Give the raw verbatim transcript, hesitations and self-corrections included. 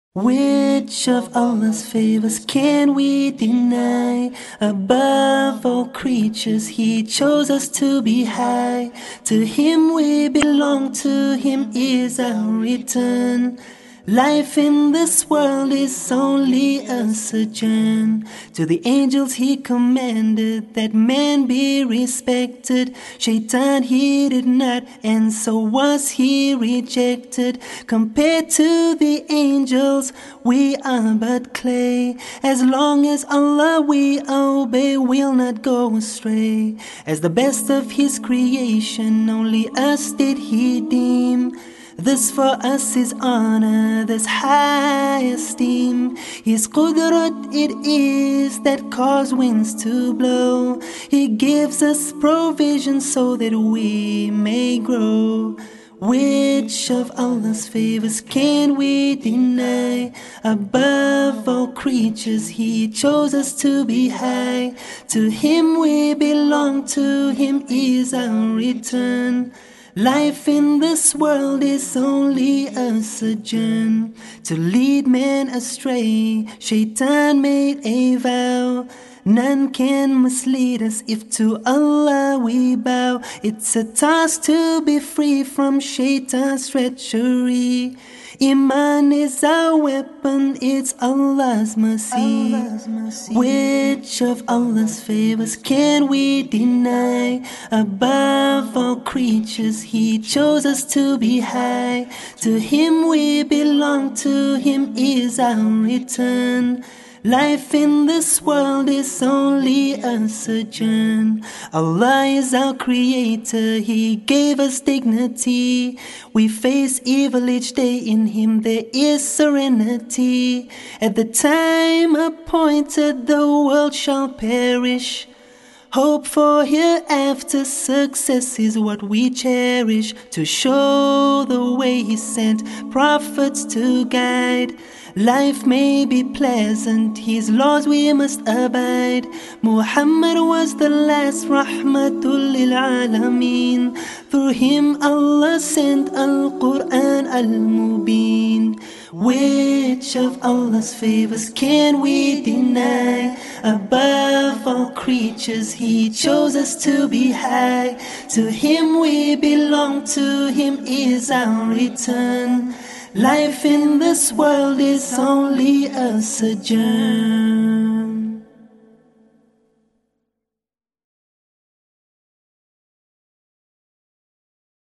Which of Allah's favors can we deny? Above all creatures He chose us to be high. To Him we belong, to Him is our return. Life in this world is only a sojourn. To the angels He commanded that man be respected. Shaitan he did not, and so was he rejected. Compared to the angels, we are but clay. As long as Allah we obey, we'll not go astray. As the best of His creation, only us did He deem. This for us is honor, this high esteem. His qudrat it is that cause winds to blow. He gives us provision so that we may grow. Which of Allah's favors can we deny? Above all creatures He chose us to be high. To Him we belong, to Him is our return. Life in this world is only a sojourn. To lead man astray, Shaitan made a vow. None can mislead us if to Allah we bow. It's a task to be free from Shaitan's treachery. Iman is our weapon, it's Allah's mercy. Allah's mercy. Which of Allah's favors can we deny? Above all creatures He chose us to be high. To Him we belong, to Him is our return. Life in this world is only a sojourn. Allah is our creator, He gave us dignity. We face evil each day, in Him there is serenity. At the time appointed the world shall perish. Hope for hereafter success is what we cherish. To show the way He sent prophets to guide. Life may be pleasant, His laws we must abide. Muhammad was the last rahmatul lil alameen. Through him Allah sent Al-Quran Al-Mubin. Which of Allah's favors can we deny? Above all creatures He chose us to be high. To Him we belong, to Him is our return. Life in this world is only a sojourn.